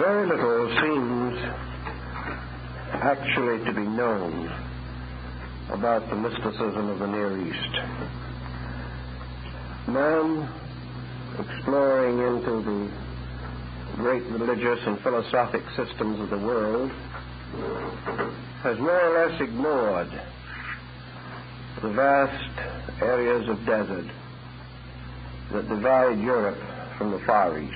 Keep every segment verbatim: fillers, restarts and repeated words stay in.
Very little seems actually to be known about the mysticism of the Near East. Man, exploring into the great religious and philosophic systems of the world, has more or less ignored the vast areas of desert that divide Europe from the Far East.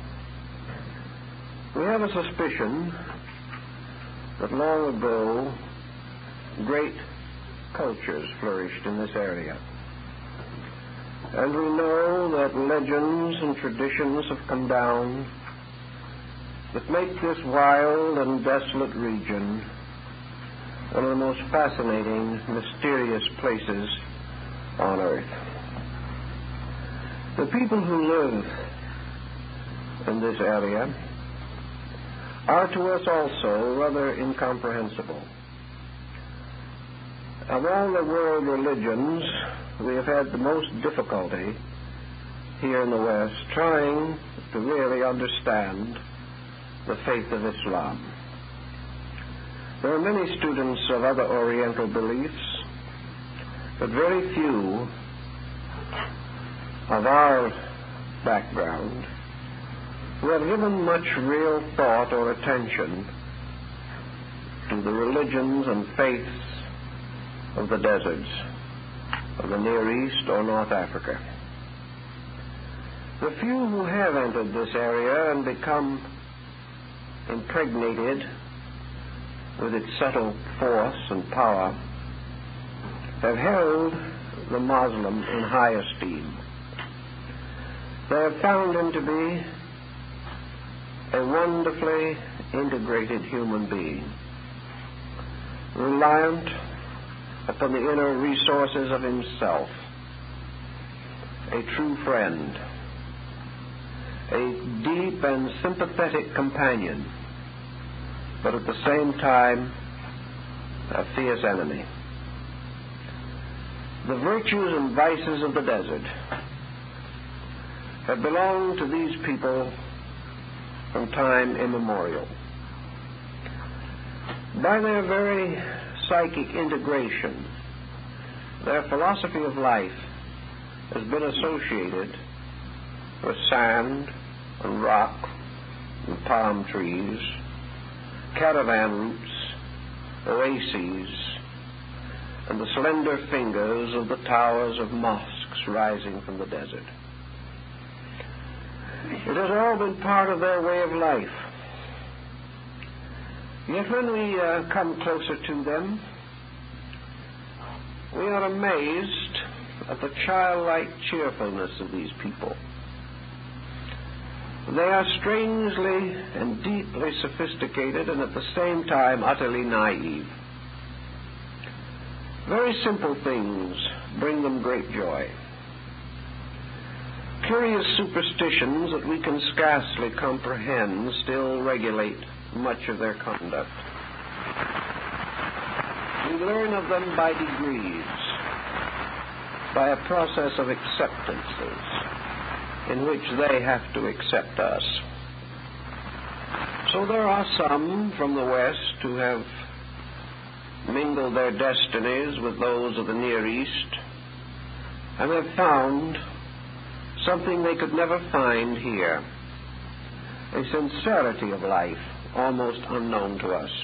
We have a suspicion that long ago great cultures flourished in this area. And we know that legends and traditions have come down that make this wild and desolate region one of the most fascinating, mysterious places on earth. The people who live in this area are to us also rather incomprehensible. Of all the world religions, we have had the most difficulty here in the West trying to really understand the faith of Islam. There are many students of other Oriental beliefs, but very few of our background who have given much real thought or attention to the religions and faiths of the deserts of the Near East or North Africa. The few who have entered this area and become impregnated with its subtle force and power have held the Muslim in high esteem. They have found him to be a wonderfully integrated human being, reliant upon the inner resources of himself, a true friend, a deep and sympathetic companion, but at the same time a fierce enemy. The virtues and vices of the desert have belonged to these people from time immemorial. By their very psychic integration, their philosophy of life has been associated with sand and rock and palm trees, caravan routes, oases, and the slender fingers of the towers of mosques rising from the desert. It has all been part of their way of life. Yet when we uh, come closer to them, we are amazed at the childlike cheerfulness of these people. They are strangely and deeply sophisticated and at the same time utterly naive. Very simple things bring them great joy. Curious superstitions that we can scarcely comprehend still regulate much of their conduct. We learn of them by degrees, by a process of acceptances in which they have to accept us. So there are some from the West who have mingled their destinies with those of the Near East and have found something they could never find here, a sincerity of life almost unknown to us.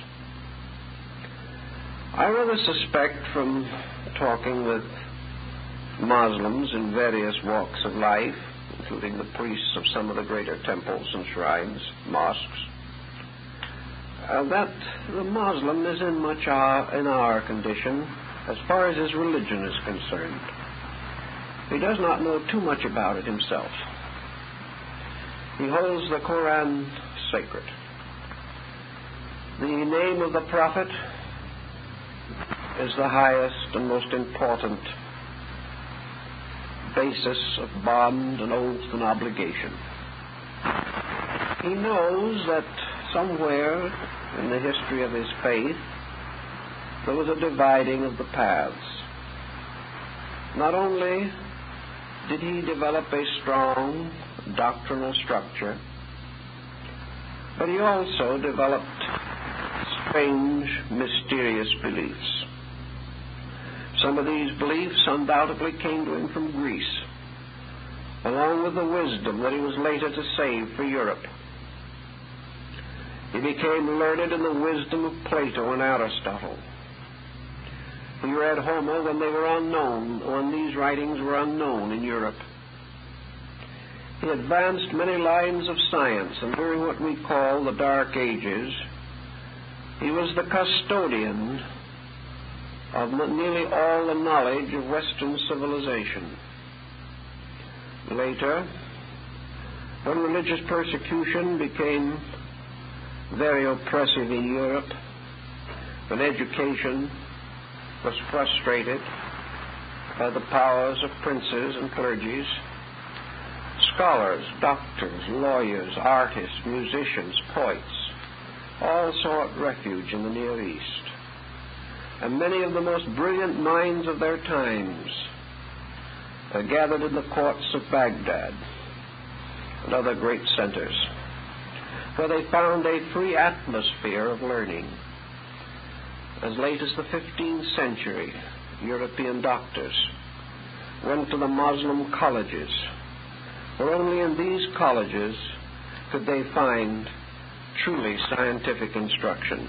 I rather suspect from talking with Muslims in various walks of life, including the priests of some of the greater temples and shrines, mosques, uh, that the Muslim is in much our, in our condition as far as his religion is concerned. He does not know too much about it himself. He holds the Quran sacred. The name of the Prophet is the highest and most important basis of bond and oath and obligation. He knows that somewhere in the history of his faith there was a dividing of the paths. Not only did he develop a strong doctrinal structure, But he also developed strange, mysterious beliefs. Some of these beliefs undoubtedly came to him from Greece, along with the wisdom that he was later to save for Europe. He became learned in the wisdom of Plato and Aristotle. He read Homer when they were unknown, when these writings were unknown in Europe. He advanced many lines of science, and during what we call the Dark Ages, he was the custodian of nearly all the knowledge of Western civilization. Later, when religious persecution became very oppressive in Europe, when education was frustrated by the powers of princes and clergies, scholars, doctors, lawyers, artists, musicians, poets, all sought refuge in the Near East. And many of the most brilliant minds of their times are gathered in the courts of Baghdad and other great centers, where they found a free atmosphere of learning. As late as the fifteenth century, European doctors went to the Muslim colleges, for only in these colleges could they find truly scientific instruction.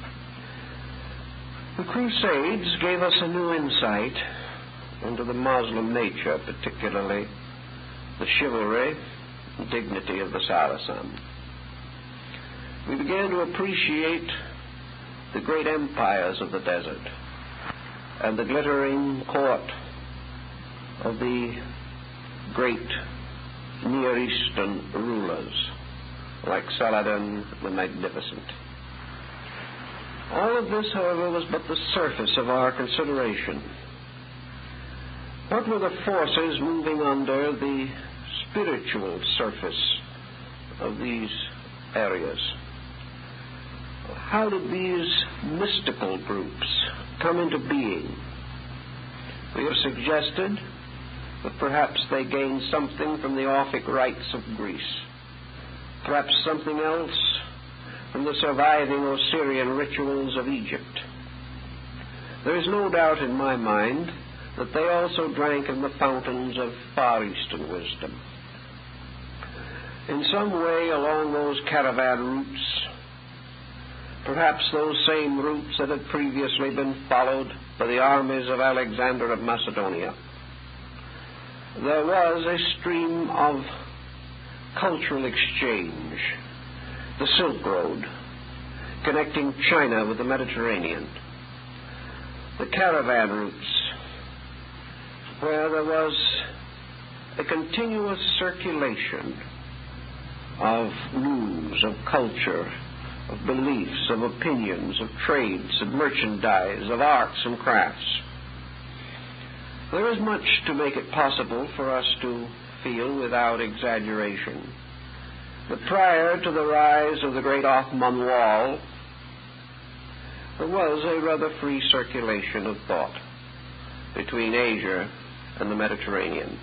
The Crusades gave us a new insight into the Muslim nature, particularly the chivalry and dignity of the Saracen. We began to appreciate the great empires of the desert and the glittering court of the great Near Eastern rulers like Saladin the Magnificent. All of this, however, was but the surface of our consideration. What were the forces moving under the spiritual surface of these areas? How did these mystical groups come into being? We have suggested that perhaps they gained something from the Orphic rites of Greece, perhaps something else from the surviving Osirian rituals of Egypt. There is no doubt in my mind that they also drank in the fountains of Far Eastern wisdom. In some way along those caravan routes, perhaps those same routes that had previously been followed by the armies of Alexander of Macedonia, there was a stream of cultural exchange, the Silk Road, connecting China with the Mediterranean, the caravan routes, where there was a continuous circulation of news, of culture, of beliefs, of opinions, of trades, of merchandise, of arts and crafts. There is much to make it possible for us to feel without exaggeration that prior to the rise of the great Ottoman wall, there was a rather free circulation of thought between Asia and the Mediterranean.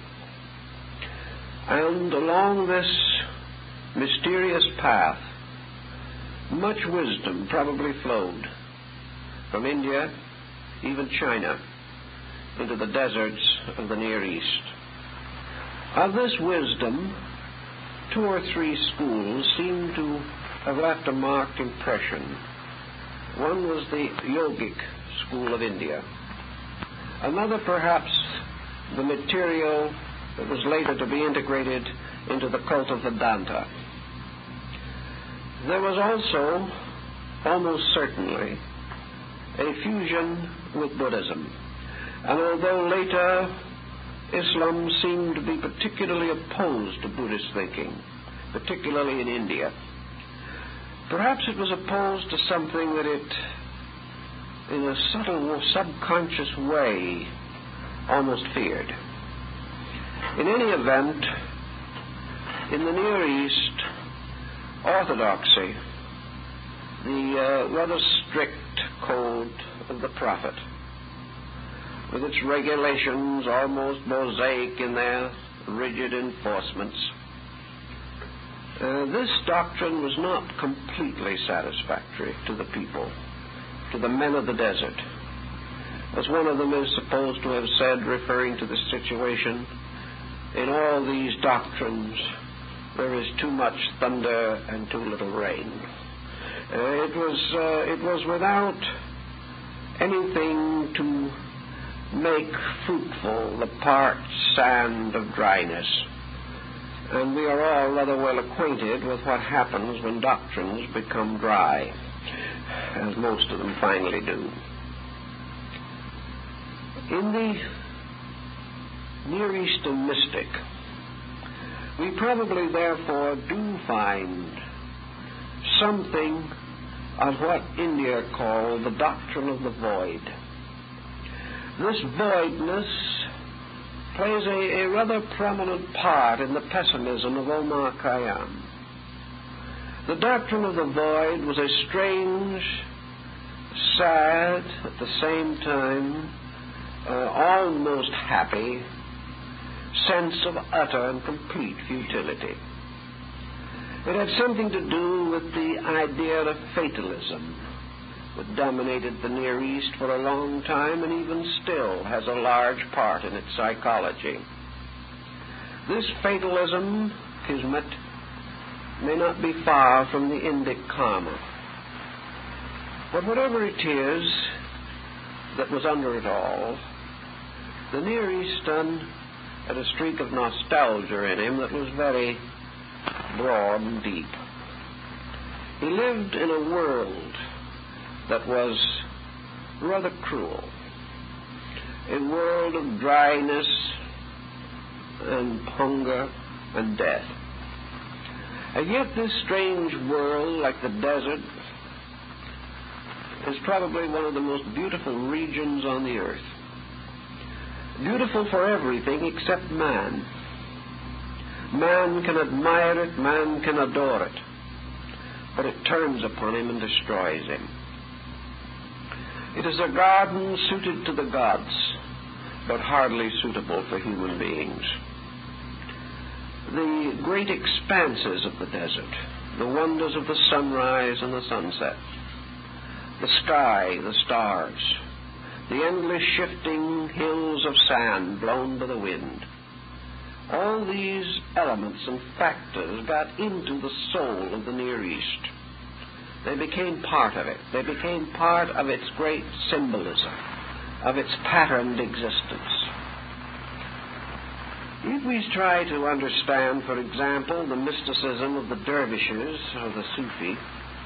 And along this mysterious path, much wisdom probably flowed from India, even China, into the deserts of the Near East. Of this wisdom, two or three schools seem to have left a marked impression. One was the yogic school of India. Another, perhaps, the material that was later to be integrated into the cult of Vedanta. There was also, almost certainly, a fusion with Buddhism. And although later Islam seemed to be particularly opposed to Buddhist thinking, particularly in India, perhaps it was opposed to something that it, in a subtle, subconscious way, almost feared. In any event, in the Near East, orthodoxy, the uh, rather strict code of the Prophet, with its regulations almost mosaic in their rigid enforcements, Uh, this doctrine was not completely satisfactory to the people, to the men of the desert. As one of them is supposed to have said, referring to the situation, in all these doctrines there is too much thunder and too little rain. Uh, it was uh, it was without anything to make fruitful the parched sand of dryness. And we are all rather well acquainted with what happens when doctrines become dry, as most of them finally do. In the Near Eastern mystic, we probably therefore do find something of what India called the doctrine of the void. This voidness plays a, a rather prominent part in the pessimism of Omar Khayyam. The doctrine of the void was a strange, sad, at the same time, uh, almost happy sense of utter and complete futility. It had something to do with the idea of fatalism that dominated the Near East for a long time and even still has a large part in its psychology. This fatalism, Kismet, may not be far from the Indic karma. But whatever it is that was under it all, the Near Eastern had a streak of nostalgia in him that was very broad and deep. He lived in a world that was rather cruel, a world of dryness and hunger and death. And yet this strange world, like the desert, is probably one of the most beautiful regions on the earth. Beautiful for everything except man. Man can admire it, man can adore it, but it turns upon him and destroys him. It is a garden suited to the gods, but hardly suitable for human beings. The great expanses of the desert, the wonders of the sunrise and the sunset, the sky, the stars, the endless shifting hills of sand blown by the wind, all these elements and factors got into the soul of the Near East. They became part of it. They became part of its great symbolism, of its patterned existence. If we try to understand, for example, the mysticism of the dervishes or the Sufi,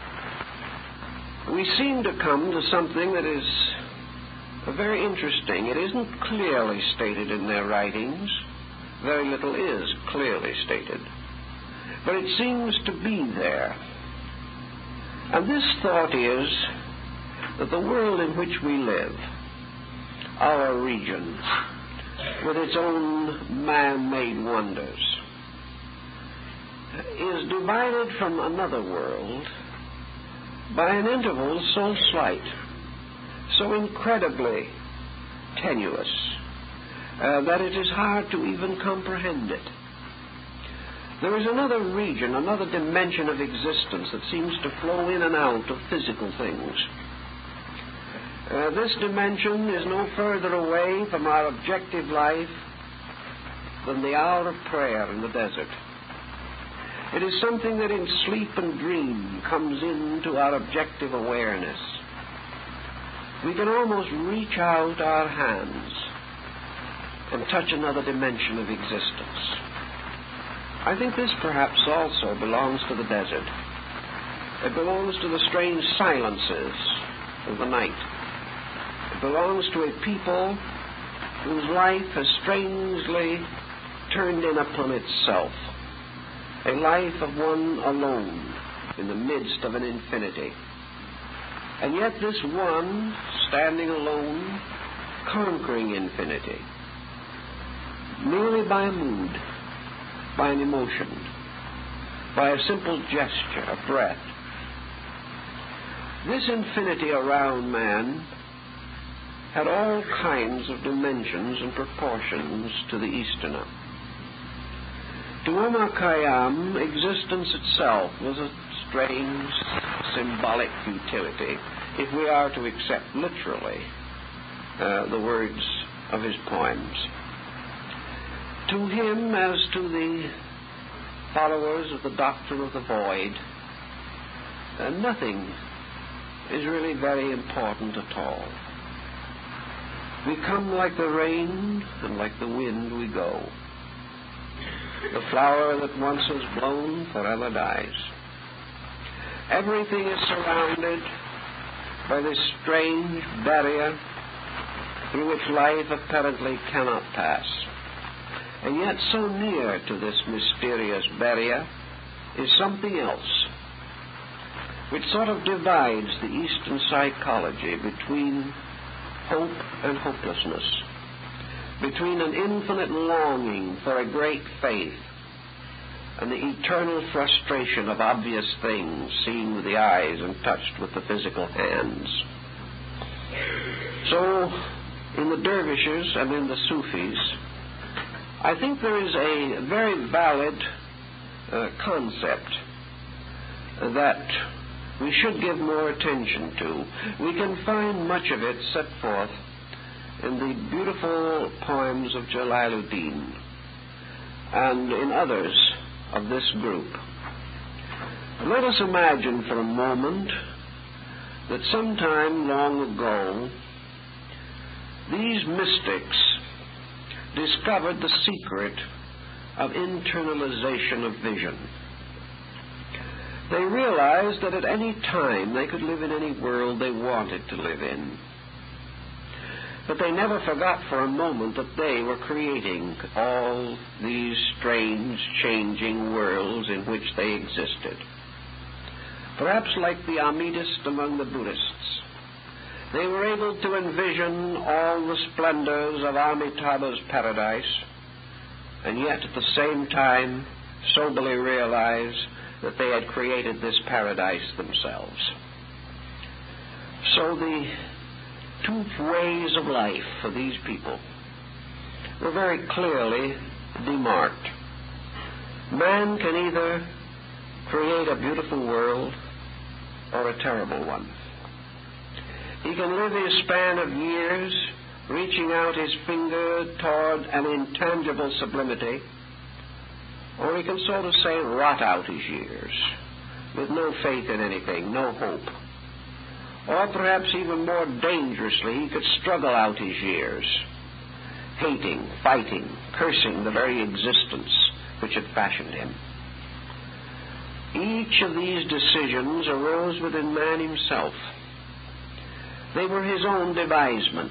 we seem to come to something that is very interesting. It isn't clearly stated in their writings. Very little is clearly stated. But it seems to be there. And this thought is that the world in which we live, our region, with its own man-made wonders, is divided from another world by an interval so slight, so incredibly tenuous, uh, that it is hard to even comprehend it. There is another region, another dimension of existence that seems to flow in and out of physical things. Uh, this dimension is no further away from our objective life than the hour of prayer in the desert. It is something that in sleep and dream comes into our objective awareness. We can almost reach out our hands and touch another dimension of existence. I think this perhaps also belongs to the desert. It belongs to the strange silences of the night. It belongs to a people whose life has strangely turned in upon itself, a life of one alone in the midst of an infinity. And yet this one, standing alone, conquering infinity, merely by a mood, by an emotion, by a simple gesture, a breath. This infinity around man had all kinds of dimensions and proportions to the Easterner. To Omar Khayyam, existence itself was a strange symbolic futility, if we are to accept literally uh, the words of his poems. To him, as to the followers of the doctrine of the void, uh, nothing is really very important at all. We come like the rain, and like the wind we go. The flower that once was blown forever dies. Everything is surrounded by this strange barrier through which life apparently cannot pass. And yet so near to this mysterious barrier is something else, which sort of divides the Eastern psychology between hope and hopelessness, between an infinite longing for a great faith and the eternal frustration of obvious things seen with the eyes and touched with the physical hands. So, in the dervishes and in the Sufis, I think there is a very valid uh, concept that we should give more attention to. We can find much of it set forth in the beautiful poems of Jalaluddin and in others of this group. Let us imagine for a moment that sometime long ago these mystics discovered the secret of internalization of vision. They realized that at any time they could live in any world they wanted to live in. But they never forgot for a moment that they were creating all these strange, changing worlds in which they existed. Perhaps like the Amidist among the Buddhists, they were able to envision all the splendors of Amitabha's paradise, and yet at the same time soberly realize that they had created this paradise themselves. So the two ways of life for these people were very clearly demarked. Man can either create a beautiful world or a terrible one. He can live his span of years reaching out his finger toward an intangible sublimity, or he can sort of say rot out his years with no faith in anything, no hope. Or perhaps even more dangerously, he could struggle out his years, hating, fighting, cursing the very existence which had fashioned him. Each of these decisions arose within man himself. They were his own devisements.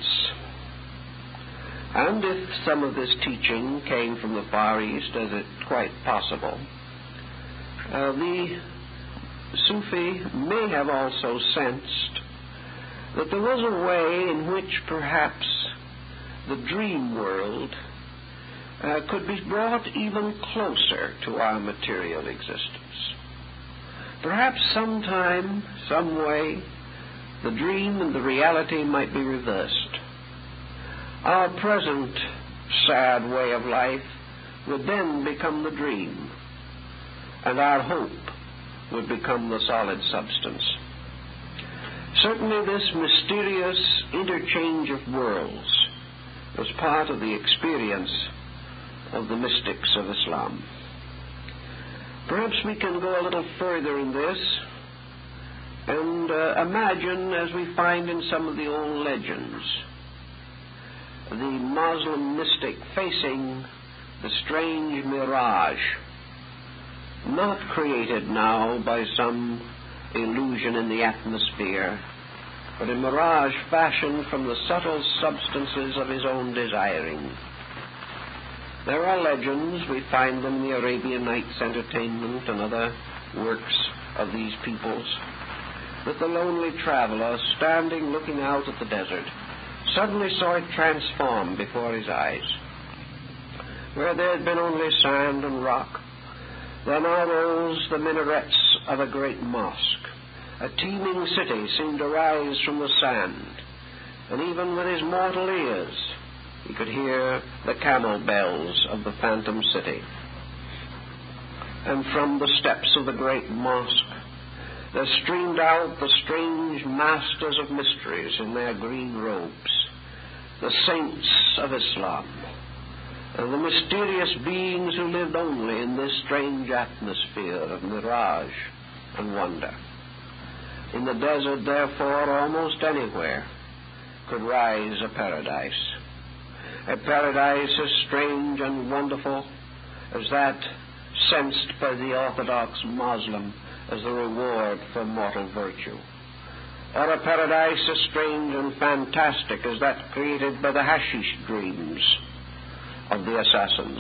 And if some of this teaching came from the Far East, as it's quite possible, uh, the Sufi may have also sensed that there was a way in which perhaps the dream world uh, could be brought even closer to our material existence. Perhaps sometime, some way, the dream and the reality might be reversed. Our present sad way of life would then become the dream, and our hope would become the solid substance. Certainly this mysterious interchange of worlds was part of the experience of the mystics of Islam. Perhaps we can go a little further in this and uh, imagine, as we find in some of the old legends, the Muslim mystic facing the strange mirage, not created now by some illusion in the atmosphere, but a mirage fashioned from the subtle substances of his own desiring. There are legends, we find them in the Arabian Nights Entertainment and other works of these peoples, that the lonely traveler, standing looking out at the desert, suddenly saw it transform before his eyes. Where there had been only sand and rock, there now rose the minarets of a great mosque. A teeming city seemed to rise from the sand, and even with his mortal ears he could hear the camel bells of the phantom city. and from the steps of the great mosque there streamed out the strange masters of mysteries in their green robes, the saints of Islam, and the mysterious beings who lived only in this strange atmosphere of mirage and wonder. In the desert, therefore, almost anywhere could rise a paradise, a paradise as strange and wonderful as that sensed by the Orthodox Muslim as the reward for mortal virtue, or a paradise as strange and fantastic as that created by the hashish dreams of the assassins.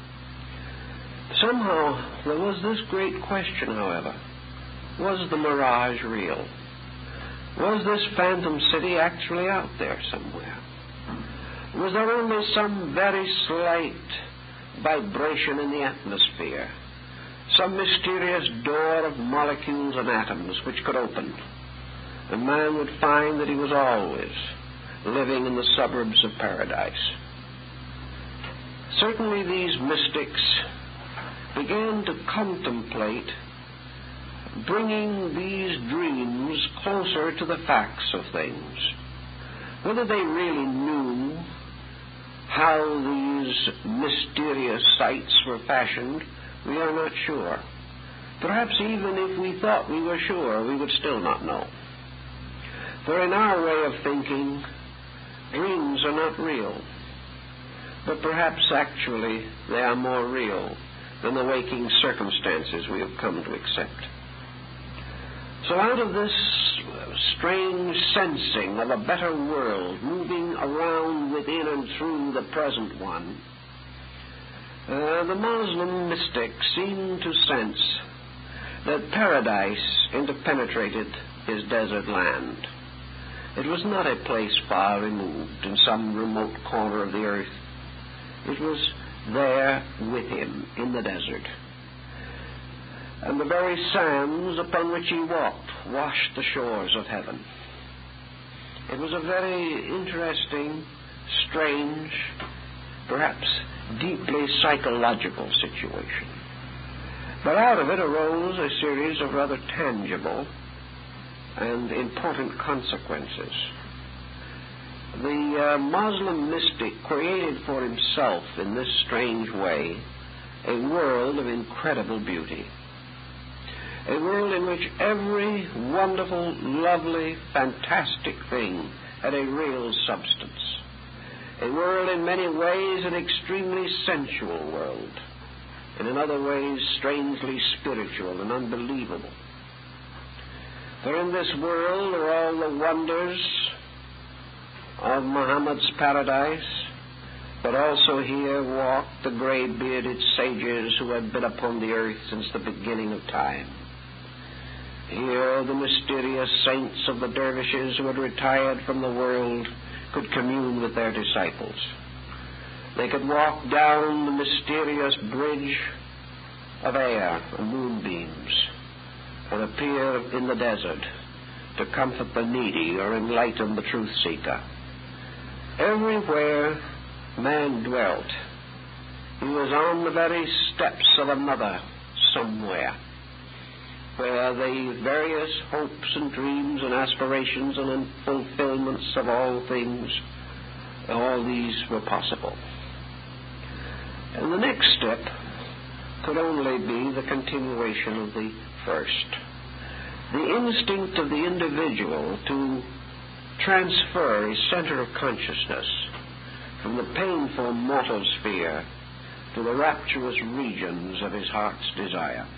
Somehow there was this great question, however. Was the mirage real? Was this phantom city actually out there somewhere? Was there only some very slight vibration in the atmosphere, some mysterious door of molecules and atoms which could open, and man would find that he was always living in the suburbs of paradise? Certainly these mystics began to contemplate bringing these dreams closer to the facts of things. Whether they really knew how these mysterious sights were fashioned, we are not sure. Perhaps even if we thought we were sure, we would still not know. For in our way of thinking, dreams are not real. But perhaps actually they are more real than the waking circumstances we have come to accept. So out of this strange sensing of a better world moving around within and through the present one, uh, the Muslim mystic seemed to sense that paradise interpenetrated his desert land. It was not a place far removed in some remote corner of the earth. It was there with him in the desert. And the very sands upon which he walked washed the shores of heaven. It was a very interesting, strange, perhaps deeply psychological situation. But out of it arose a series of rather tangible and important consequences. The uh, Muslim mystic created for himself in this strange way a world of incredible beauty. A world in which every wonderful, lovely, fantastic thing had a real substance. A world in many ways an extremely sensual world, and in other ways strangely spiritual and unbelievable. For in this world are all the wonders of Muhammad's paradise, but also here walked the gray-bearded sages who had been upon the earth since the beginning of time. Here the mysterious saints of the dervishes who had retired from the world could commune with their disciples. They could walk down the mysterious bridge of air and moonbeams, or appear in the desert to comfort the needy or enlighten the truth seeker. Everywhere man dwelt, he was on the very steps of another somewhere, where the various hopes and dreams and aspirations and fulfillments of all things, all these were possible. And the next step could only be the continuation of the first. The instinct of the individual to transfer his center of consciousness from the painful mortal sphere to the rapturous regions of his heart's desire.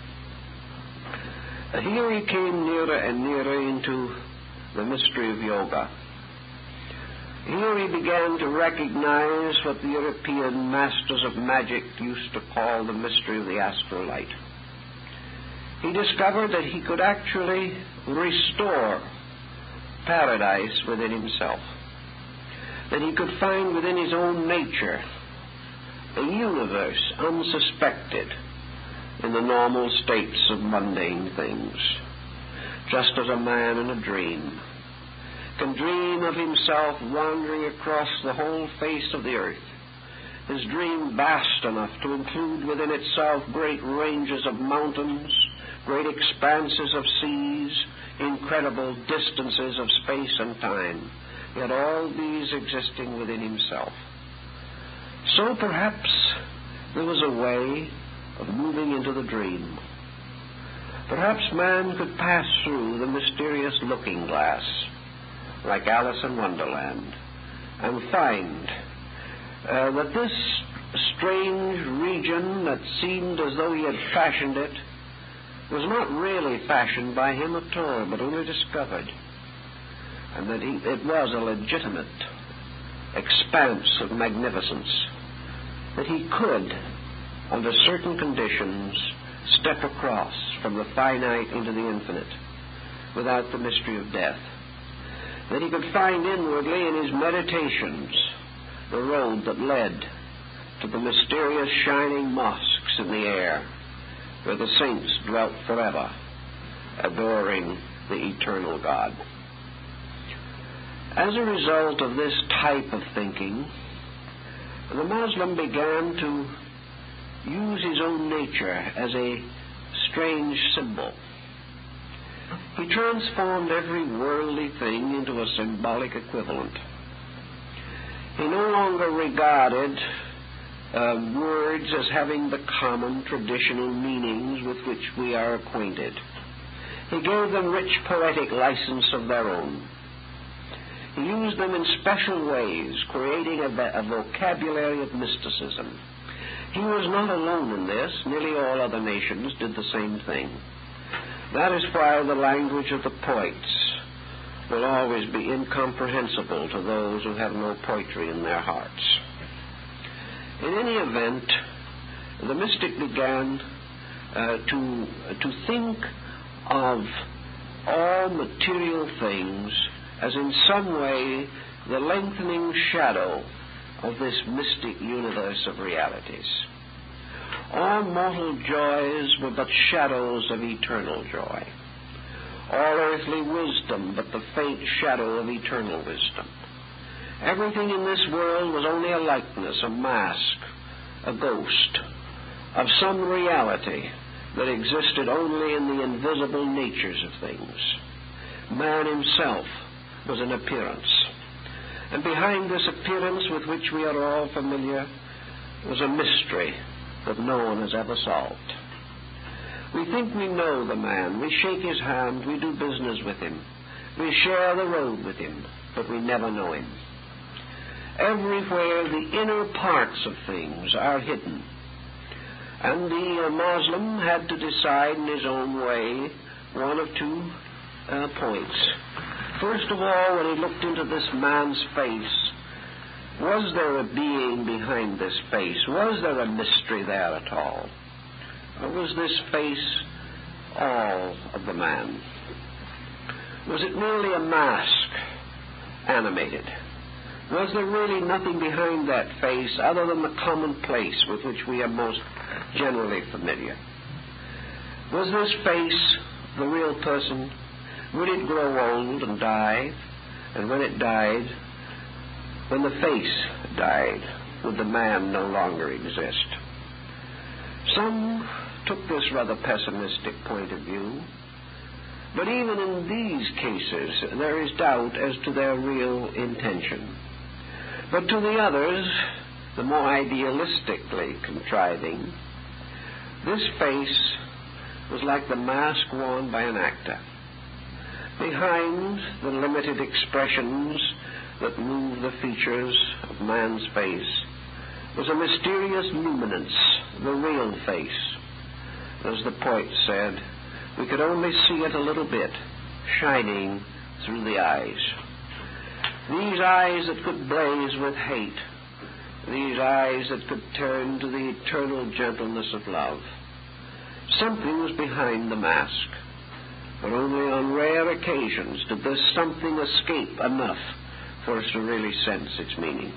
Here he came nearer and nearer into the mystery of yoga. Here he began to recognize what the European masters of magic used to call the mystery of the astral light. He discovered that he could actually restore paradise within himself, that he could find within his own nature a universe unsuspected in the normal states of mundane things, just as a man in a dream can dream of himself wandering across the whole face of the earth, his dream vast enough to include within itself great ranges of mountains, great expanses of seas, incredible distances of space and time, yet all these existing within himself. So perhaps there was a way of moving into the dream. Perhaps man could pass through the mysterious looking glass, like Alice in Wonderland, and find uh, that this strange region that seemed as though he had fashioned it was not really fashioned by him at all, but only discovered, and that he, it was a legitimate expanse of magnificence, that he could, under certain conditions, step across from the finite into the infinite without the mystery of death, that he could find inwardly in his meditations the road that led to the mysterious shining mosques in the air where the saints dwelt forever, adoring the eternal God. As a result of this type of thinking, the Muslim began to use his own nature as a strange symbol. He transformed every worldly thing into a symbolic equivalent. He no longer regarded uh, words as having the common traditional meanings with which we are acquainted. He gave them rich poetic license of their own. He used them in special ways, creating a, a vocabulary of mysticism. He was not alone in this. Nearly all other nations did the same thing. That is why the language of the poets will always be incomprehensible to those who have no poetry in their hearts. In any event, the mystic began uh, to, to think of all material things as in some way the lengthening shadow of this mystic universe of realities. All mortal joys were but shadows of eternal joy. All earthly wisdom but the faint shadow of eternal wisdom. Everything in this world was only a likeness, a mask, a ghost of some reality that existed only in the invisible natures of things. Man himself was an appearance. And behind this appearance with which we are all familiar was a mystery that no one has ever solved. We think we know the man. We shake his hand. We do business with him. We share the road with him, but we never know him. Everywhere the inner parts of things are hidden. And the uh, Muslim had to decide in his own way one of two uh, points. First of all, when he looked into this man's face, was there a being behind this face? Was there a mystery there at all? Or was this face all of the man? Was it merely a mask, animated? Was there really nothing behind that face other than the commonplace with which we are most generally familiar? Was this face the real person? Would it grow old and die? And when it died, when the face died, would the man no longer exist? Some took this rather pessimistic point of view, but even in these cases there is doubt as to their real intention. But to the others, the more idealistically contriving, this face was like the mask worn by an actor. Behind the limited expressions that move the features of man's face was a mysterious luminance, the real face. As the poet said, we could only see it a little bit, shining through the eyes. These eyes that could blaze with hate, these eyes that could turn to the eternal gentleness of love. Something was behind the mask, but only on rare occasions did this something escape enough for us to really sense its meaning.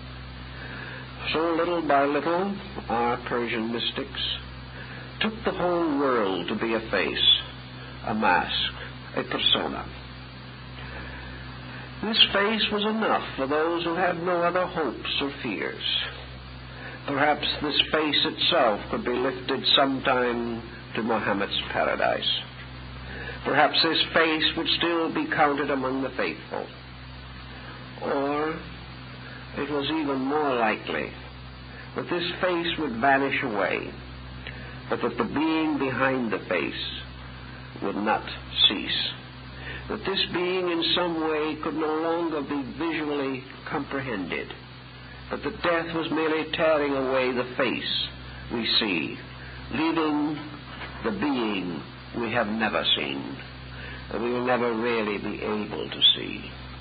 So little by little, our Persian mystics took the whole world to be a face, a mask, a persona. This face was enough for those who had no other hopes or fears. Perhaps this face itself could be lifted sometime to Muhammad's paradise. Perhaps this face would still be counted among the faithful. Or it was even more likely that this face would vanish away, but that the being behind the face would not cease. That this being in some way could no longer be visually comprehended, but that death was merely tearing away the face we see, leaving the being we have never seen, and we will never really be able to see.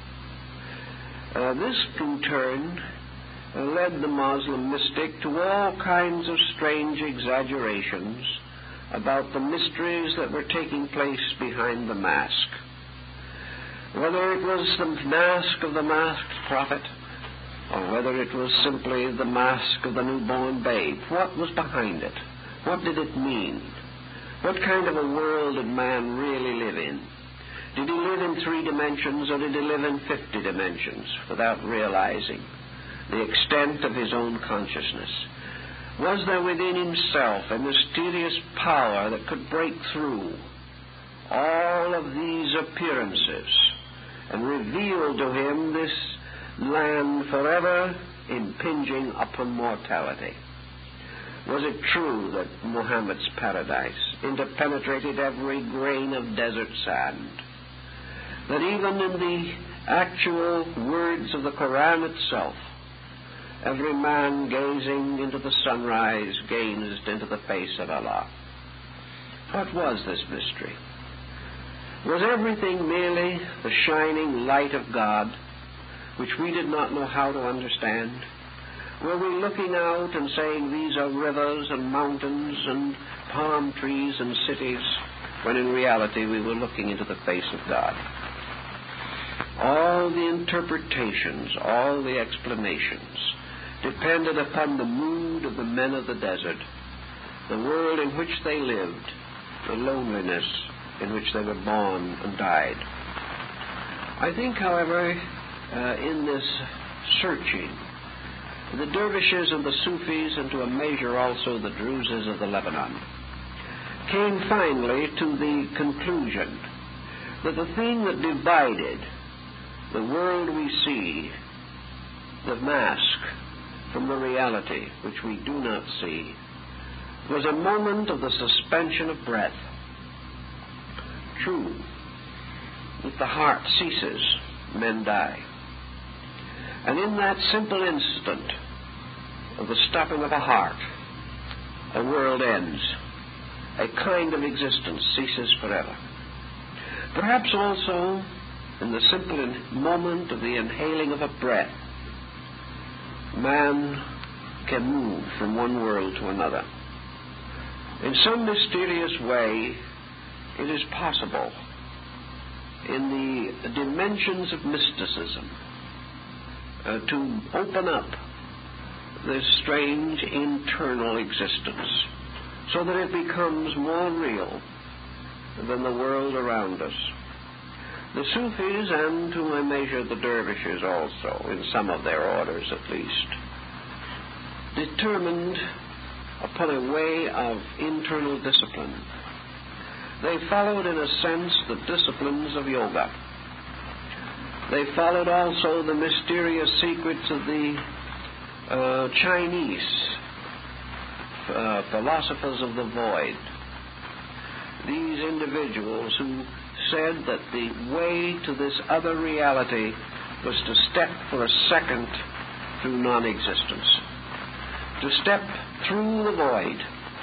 Uh, this, in turn, uh, led the Muslim mystic to all kinds of strange exaggerations about the mysteries that were taking place behind the mask. Whether it was the mask of the masked prophet, or whether it was simply the mask of the newborn babe, what was behind it? What did it mean? What kind of a world did man really live in? Did he live in three dimensions, or did he live in fifty dimensions without realizing the extent of his own consciousness? Was there within himself a mysterious power that could break through all of these appearances and reveal to him this land forever impinging upon mortality? Was it true that Muhammad's paradise interpenetrated every grain of desert sand? That even in the actual words of the Quran itself, every man gazing into the sunrise gazed into the face of Allah? What was this mystery? Was everything merely the shining light of God, which we did not know how to understand? Were we looking out and saying, these are rivers and mountains and palm trees and cities, when in reality we were looking into the face of God? All the interpretations, all the explanations depended upon the mood of the men of the desert, the world in which they lived, the loneliness in which they were born and died. I think, however, uh, in this searching, the dervishes and the Sufis, and to a measure also the Druzes of the Lebanon, came finally to the conclusion that the thing that divided the world we see, the mask, from the reality which we do not see, was a moment of the suspension of breath. True, if the heart ceases, men die. And in that simple instant of the stopping of a heart, a world ends. A kind of existence ceases forever. Perhaps also, in the simple moment of the inhaling of a breath, man can move from one world to another. In some mysterious way, it is possible, in the dimensions of mysticism, uh, to open up this strange internal existence so that it becomes more real than the world around us. The Sufis, and to a measure the dervishes also, in some of their orders at least, determined upon a way of internal discipline. They followed, in a sense, the disciplines of yoga. They followed also the mysterious secrets of the uh, Chinese uh, philosophers of the void. These individuals who said that the way to this other reality was to step for a second through non-existence, to step through the void,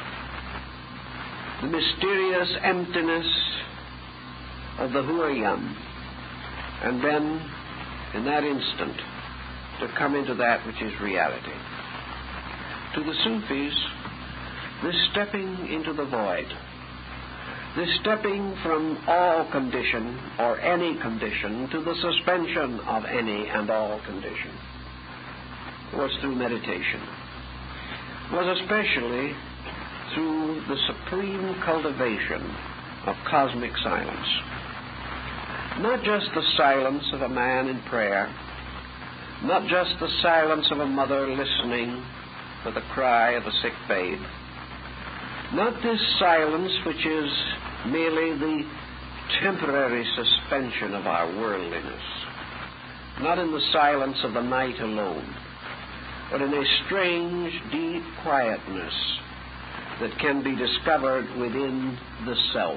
the mysterious emptiness of the Huayam, and then, in that instant, to come into that which is reality. To the Sufis, this stepping into the void, this stepping from all condition or any condition to the suspension of any and all condition, was through meditation, was especially through the supreme cultivation of cosmic silence. Not just the silence of a man in prayer, not just the silence of a mother listening for the cry of a sick babe. Not this silence which is merely the temporary suspension of our worldliness, not in the silence of the night alone, but in a strange, deep quietness that can be discovered within the self.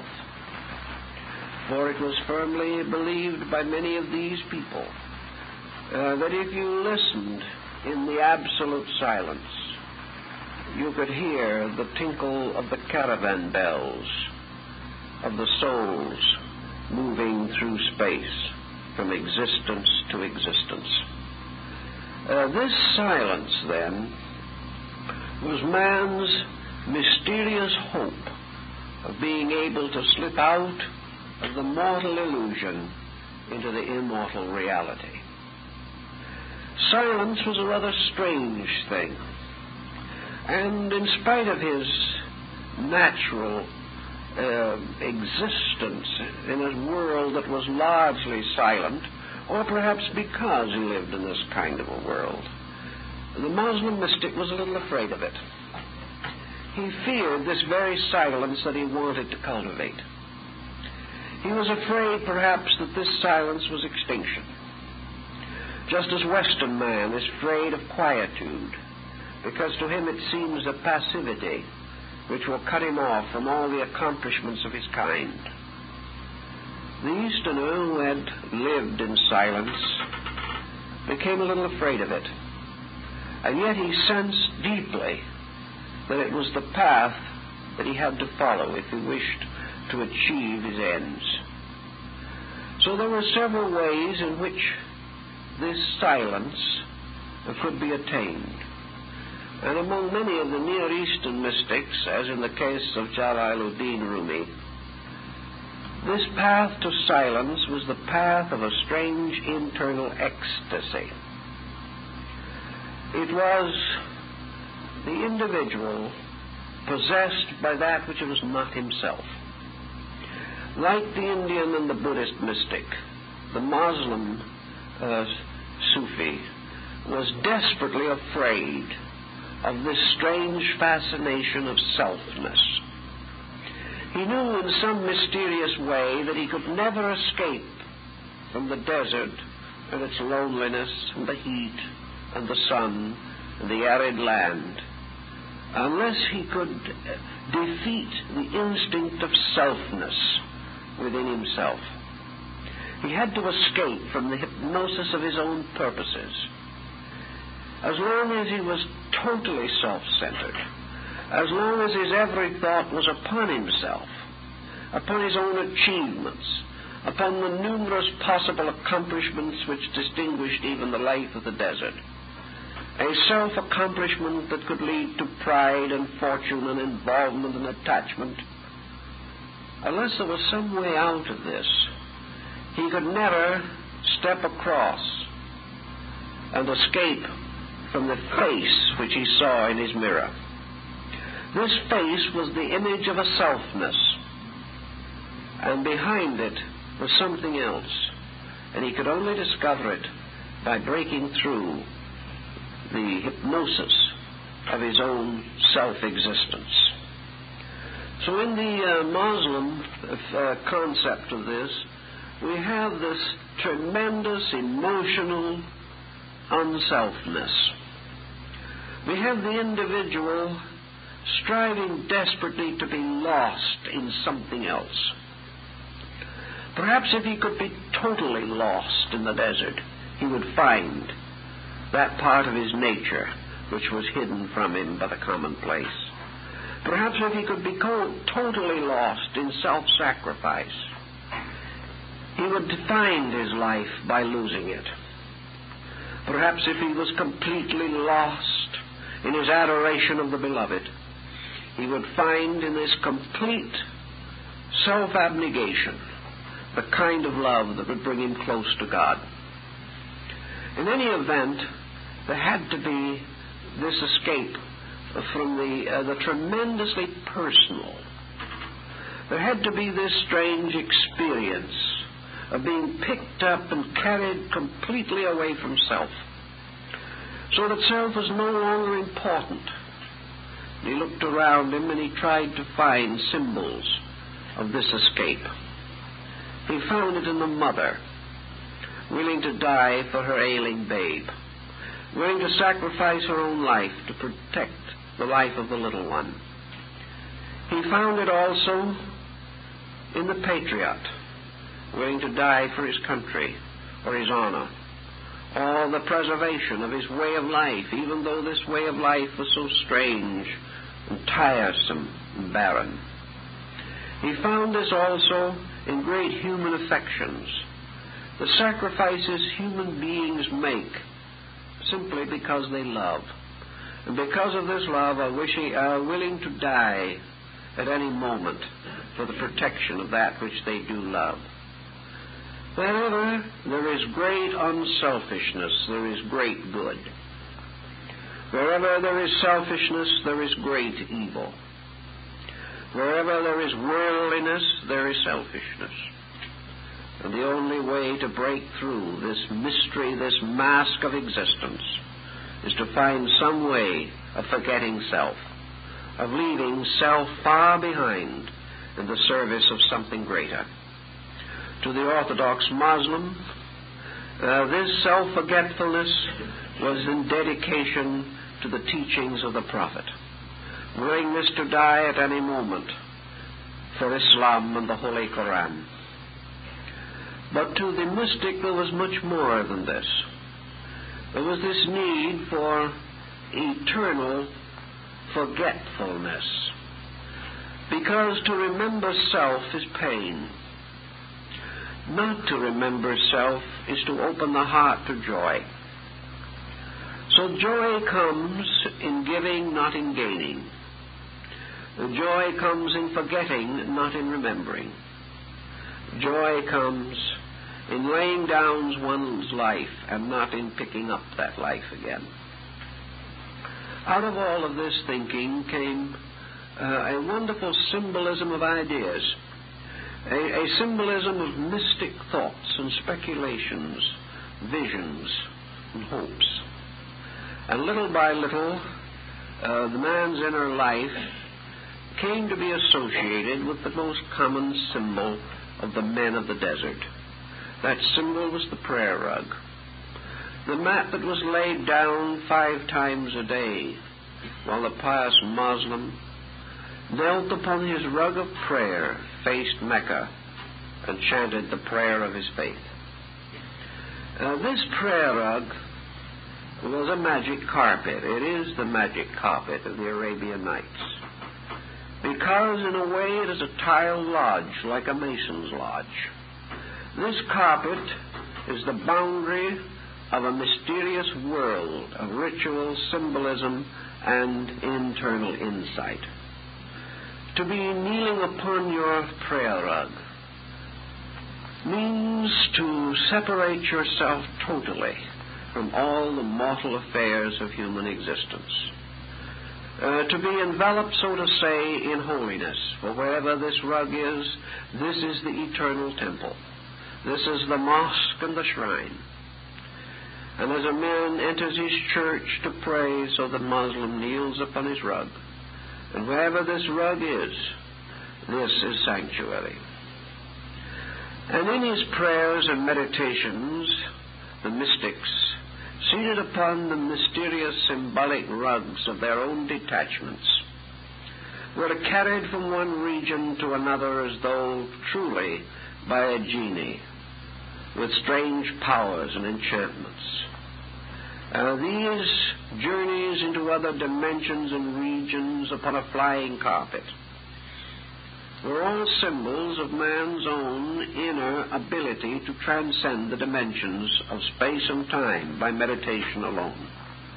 For it was firmly believed by many of these people uh, that if you listened in the absolute silence, you could hear the tinkle of the caravan bells of the souls moving through space from existence to existence. Uh, this silence, then, was man's mysterious hope of being able to slip out of the mortal illusion into the immortal reality. Silence was a rather strange thing, and in spite of his natural uh, existence in a world that was largely silent, or perhaps because he lived in this kind of a world, the Muslim mystic was a little afraid of it. He feared this very silence that he wanted to cultivate. He was afraid, perhaps, that this silence was extinction, just as Western man is afraid of quietude, because to him it seems a passivity which will cut him off from all the accomplishments of his kind. The Easterner, who had lived in silence, became a little afraid of it, and yet he sensed deeply that it was the path that he had to follow if he wished to achieve his ends. So there were several ways in which this silence could be attained. And among many of the Near Eastern mystics, as in the case of Jalaluddin Rumi, this path to silence was the path of a strange internal ecstasy. It was the individual possessed by that which was not himself. Like the Indian and the Buddhist mystic, the Muslim uh, Sufi was desperately afraid of this strange fascination of selfness. He knew in some mysterious way that he could never escape from the desert and its loneliness and the heat and the sun and the arid land unless he could defeat the instinct of selfness within himself. He had to escape from the hypnosis of his own purposes. As long as he was totally self-centered, as long as his every thought was upon himself, upon his own achievements, upon the numerous possible accomplishments which distinguished even the life of the desert, a self-accomplishment that could lead to pride and fortune and involvement and attachment, unless there was some way out of this, he could never step across and escape from the face which he saw in his mirror. This face was the image of a selfness, and behind it was something else, and he could only discover it by breaking through the hypnosis of his own self-existence. So in the uh, Muslim uh, concept of this, we have this tremendous emotional unselfness. We have the individual striving desperately to be lost in something else. Perhaps if he could be totally lost in the desert, he would find that part of his nature which was hidden from him by the commonplace. Perhaps if he could be totally lost in self-sacrifice, he would find his life by losing it. Perhaps if he was completely lost in his adoration of the beloved, he would find in this complete self-abnegation the kind of love that would bring him close to God. In any event, there had to be this escape from the, uh, the tremendously personal. There had to be this strange experience of being picked up and carried completely away from self, so that self was no longer important. He looked around him and he tried to find symbols of this escape. He found it in the mother, willing to die for her ailing babe, willing to sacrifice her own life to protect the life of the little one. He found it also in the patriot, willing to die for his country or his honor, or the preservation of his way of life, even though this way of life was so strange and tiresome and barren. He found this also in great human affections, the sacrifices human beings make simply because they love. And because of this love are, wishing, are willing to die at any moment for the protection of that which they do love. Wherever there is great unselfishness, there is great good. Wherever there is selfishness, there is great evil. Wherever there is worldliness, there is selfishness. And the only way to break through this mystery, this mask of existence, is to find some way of forgetting self, of leaving self far behind in the service of something greater. To the Orthodox Muslim, uh, this self-forgetfulness was in dedication to the teachings of the Prophet, willingness to die at any moment for Islam and the Holy Quran. But to the mystic there was much more than this. There was this need for eternal forgetfulness, because to remember self is pain. Not to remember self is to open the heart to joy. So joy comes in giving, not in gaining. The joy comes in forgetting, not in remembering. Joy comes in laying down one's life and not in picking up that life again. Out of all of this thinking came uh, a wonderful symbolism of ideas, a, a symbolism of mystic thoughts and speculations, visions and hopes. And little by little, uh, the man's inner life came to be associated with the most common symbol of the men of the desert. That symbol was the prayer rug, the mat that was laid down five times a day while the pious Muslim knelt upon his rug of prayer, faced Mecca, and chanted the prayer of his faith. Uh, this prayer rug was a magic carpet. It is the magic carpet of the Arabian Nights, because in a way it is a tiled lodge, like a mason's lodge. This carpet is the boundary of a mysterious world of ritual, symbolism, and internal insight. To be kneeling upon your prayer rug means to separate yourself totally from all the mortal affairs of human existence. Uh, to be enveloped, so to say, in holiness. For wherever this rug is, this is the eternal temple. This is the mosque and the shrine. And as a man enters his church to pray, so the Muslim kneels upon his rug. And wherever this rug is, this is sanctuary. And in his prayers and meditations, the mystics, seated upon the mysterious symbolic rugs of their own detachments, were carried from one region to another as though truly by a genie, with strange powers and enchantments. Uh, these journeys into other dimensions and regions upon a flying carpet were all symbols of man's own inner ability to transcend the dimensions of space and time by meditation alone.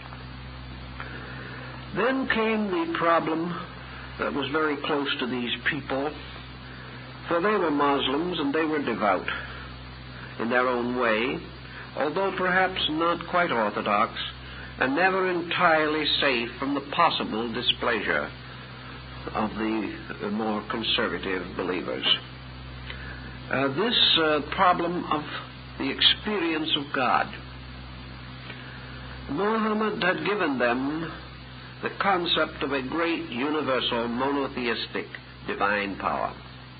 Then came the problem that was very close to these people, for they were Muslims and they were devout in their own way, although perhaps not quite orthodox, and never entirely safe from the possible displeasure of the more conservative believers. Uh, this uh, problem of the experience of God. Muhammad had given them the concept of a great universal monotheistic divine power.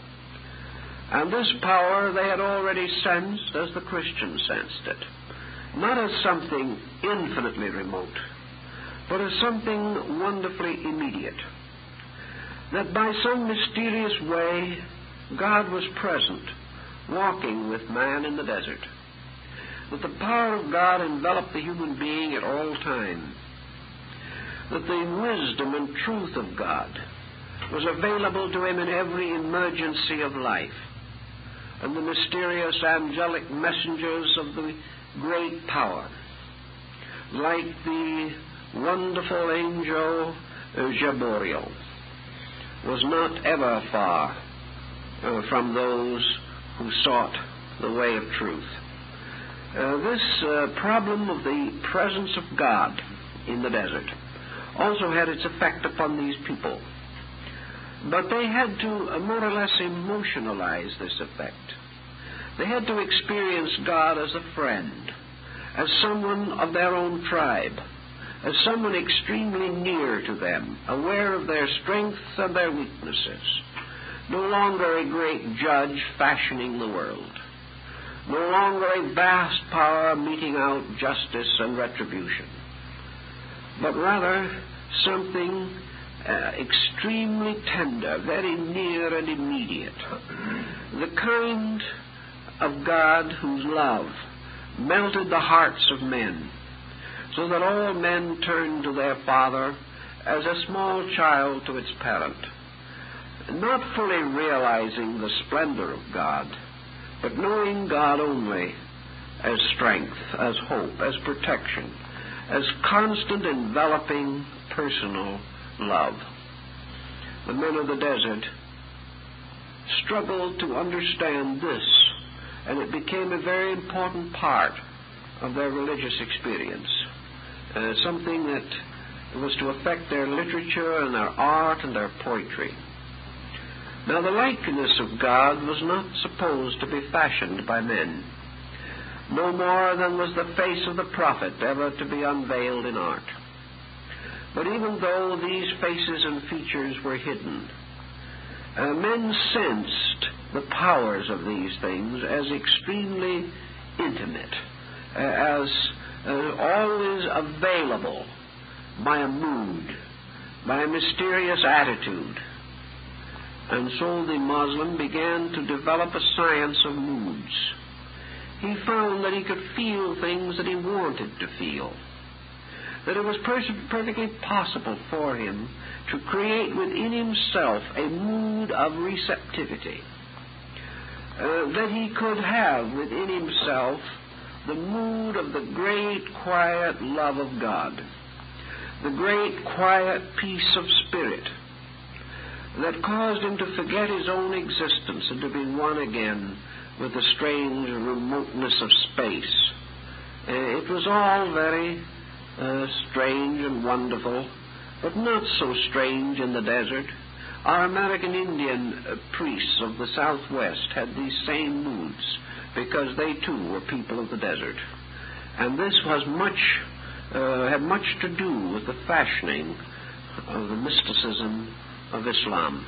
And this power they had already sensed as the Christians sensed it, not as something infinitely remote, but as something wonderfully immediate. That by some mysterious way God was present, walking with man in the desert. That the power of God enveloped the human being at all times. That the wisdom and truth of God was available to him in every emergency of life. And the mysterious angelic messengers of the great power, like the wonderful angel Gabriel, was not ever far uh, from those who sought the way of truth. Uh, this uh, problem of the presence of God in the desert also had its effect upon these people. But they had to uh, more or less emotionalize this effect. They had to experience God as a friend, as someone of their own tribe, as someone extremely near to them, aware of their strengths and their weaknesses, no longer a great judge fashioning the world, no longer a vast power meting out justice and retribution, but rather something uh, extremely tender, very near and immediate, the kind of God whose love melted the hearts of men, so that all men turned to their Father as a small child to its parent, not fully realizing the splendor of God, but knowing God only as strength, as hope, as protection, as constant enveloping personal love. The men of the desert struggled to understand this, and it became a very important part of their religious experience, uh, something that was to affect their literature and their art and their poetry. Now, the likeness of God was not supposed to be fashioned by men, no more than was the face of the prophet ever to be unveiled in art. But even though these faces and features were hidden, uh, men sensed the powers of these things as extremely intimate, uh, as uh, always available by a mood, by a mysterious attitude. And so the Muslim began to develop a science of moods. He found that he could feel things that he wanted to feel, that it was per- perfectly possible for him to create within himself a mood of receptivity, uh, that he could have within himself the mood of the great quiet love of God, the great quiet peace of spirit that caused him to forget his own existence and to be one again with the strange remoteness of space. Uh, it was all very uh, strange and wonderful, but not so strange in the desert. Our American Indian uh, priests of the Southwest had these same moods because they too were people of the desert. And this was much, uh, had much to do with the fashioning of the mysticism of Islam.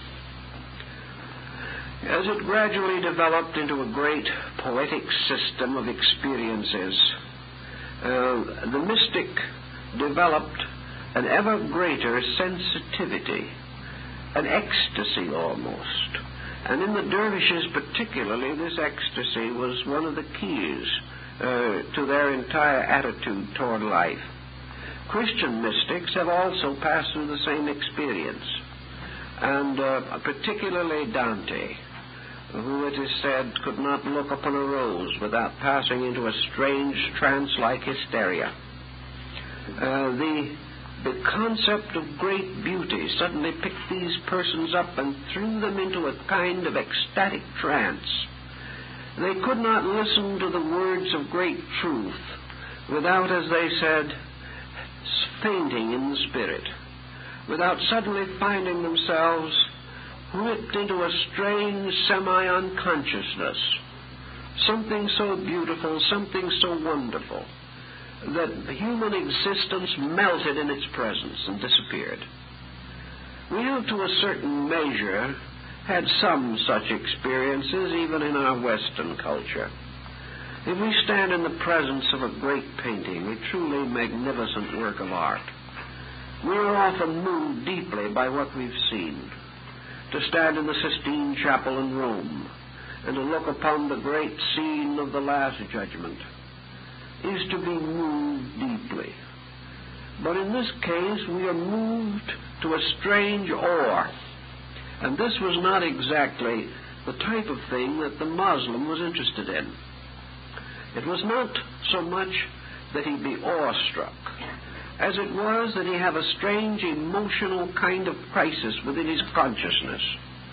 As it gradually developed into a great poetic system of experiences, uh, the mystic developed an ever greater sensitivity, an ecstasy almost. And in the dervishes particularly, this ecstasy was one of the keys uh, to their entire attitude toward life. Christian mystics have also passed through the same experience, and uh, particularly Dante, who it is said could not look upon a rose without passing into a strange trance-like hysteria. Uh, the, the concept of great beauty suddenly picked these persons up and threw them into a kind of ecstatic trance. They could not listen to the words of great truth without, as they said, fainting in the spirit, without suddenly finding themselves whipped into a strange semi-unconsciousness, something so beautiful, something so wonderful, that human existence melted in its presence and disappeared. We have, to a certain measure, had some such experiences even in our Western culture. If we stand in the presence of a great painting, a truly magnificent work of art, we are often moved deeply by what we've seen. To stand in the Sistine Chapel in Rome and to look upon the great scene of the Last Judgment is to be moved deeply. But in this case, we are moved to a strange awe. And this was not exactly the type of thing that the Muslim was interested in. It was not so much that he be awestruck, as it was that he have a strange emotional kind of crisis within his consciousness.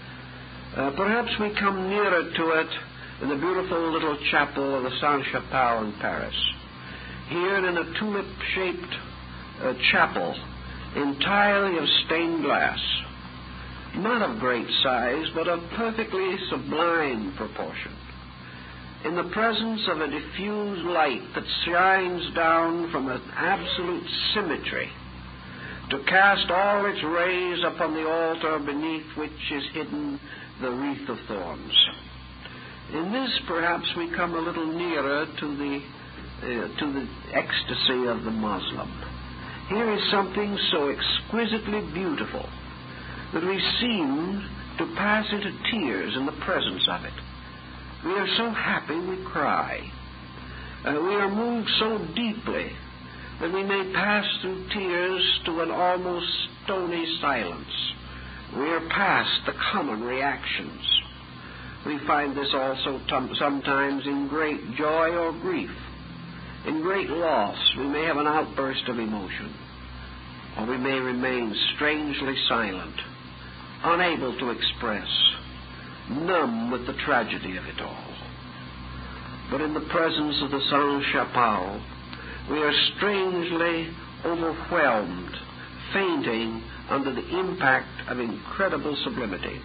Uh, perhaps we come nearer to it in the beautiful little chapel of the Sainte-Chapelle in Paris. Here in a tulip-shaped uh, chapel, entirely of stained glass, not of great size, but of perfectly sublime proportion, in the presence of a diffused light that shines down from an absolute symmetry to cast all its rays upon the altar beneath which is hidden the wreath of thorns. In this, perhaps, we come a little nearer to the uh, to the ecstasy of the Muslim. Here is something so exquisitely beautiful that we seem to pass into tears in the presence of it. We are so happy we cry. Uh, we are moved so deeply that we may pass through tears to an almost stony silence. We are past the common reactions. We find this also t- sometimes in great joy or grief. In great loss, we may have an outburst of emotion, or we may remain strangely silent, unable to express, numb with the tragedy of it all. But in the presence of the Sainte-Chapelle, we are strangely overwhelmed, fainting under the impact of incredible sublimity.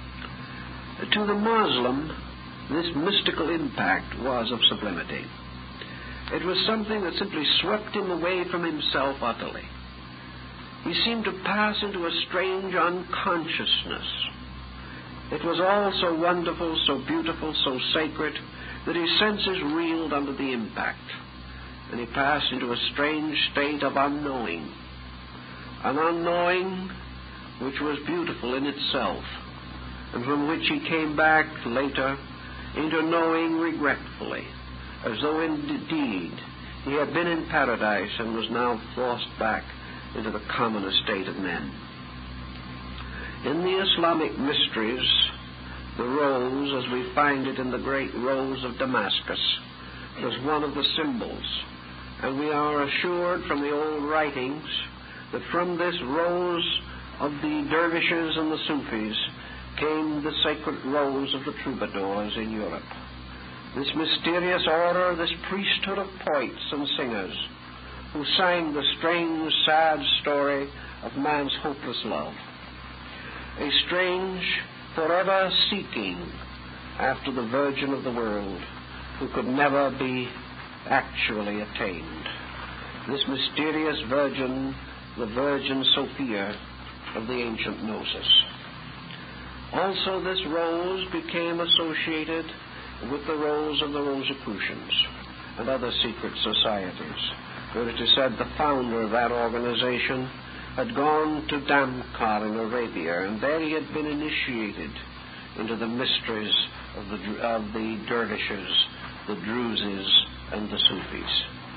To the Muslim, this mystical impact was of sublimity. It was something that simply swept him away from himself utterly. He seemed to pass into a strange unconsciousness. It was all so wonderful, so beautiful, so sacred, that his senses reeled under the impact, and he passed into a strange state of unknowing, an unknowing which was beautiful in itself, and from which he came back later into knowing regretfully, as though indeed he had been in paradise and was now forced back into the common estate of men. In the Islamic mysteries, the rose, as we find it in the great rose of Damascus, was one of the symbols, and we are assured from the old writings that from this rose of the dervishes and the Sufis came the sacred rose of the troubadours in Europe. This mysterious order, this priesthood of poets and singers who sang the strange, sad story of man's hopeless love. A strange, forever seeking after the Virgin of the world who could never be actually attained. This mysterious Virgin, the Virgin Sophia of the ancient Gnosis. Also, this rose became associated with the rose of the Rosicrucians and other secret societies, where it is said the founder of that organization had gone to Damcar in Arabia, and there he had been initiated into the mysteries of the, of the dervishes, the Druzes, and the Sufis.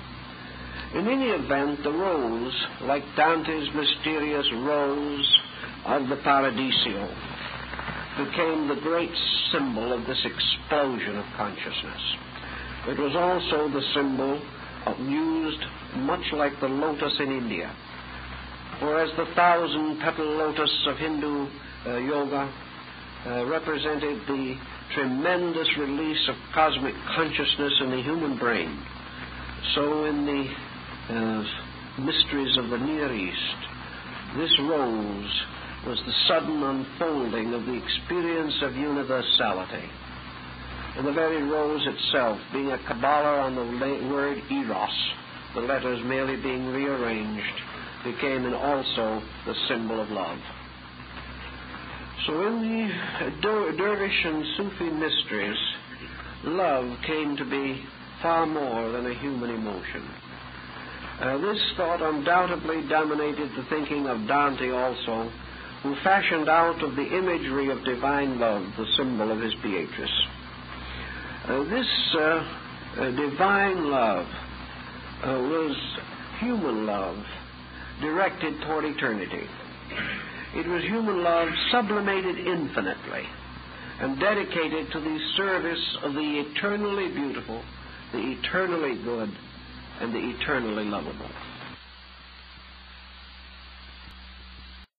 In any event, the rose, like Dante's mysterious rose of the Paradiso, became the great symbol of this explosion of consciousness. It was also the symbol of, used much like the lotus in India. Whereas the thousand-petal lotus of Hindu uh, yoga uh, represented the tremendous release of cosmic consciousness in the human brain, so in the uh, mysteries of the Near East, this rose was the sudden unfolding of the experience of universality. And the very rose itself, being a Kabbalah on the word eros, the letters merely being rearranged, became and also the symbol of love. So in the Der- Dervish and Sufi mysteries, love came to be far more than a human emotion. Uh, this thought undoubtedly dominated the thinking of Dante also, who fashioned out of the imagery of divine love the symbol of his Beatrice. Uh, this uh, uh, divine love uh, was human love directed toward eternity. It was human love sublimated infinitely and dedicated to the service of the eternally beautiful, the eternally good, and the eternally lovable.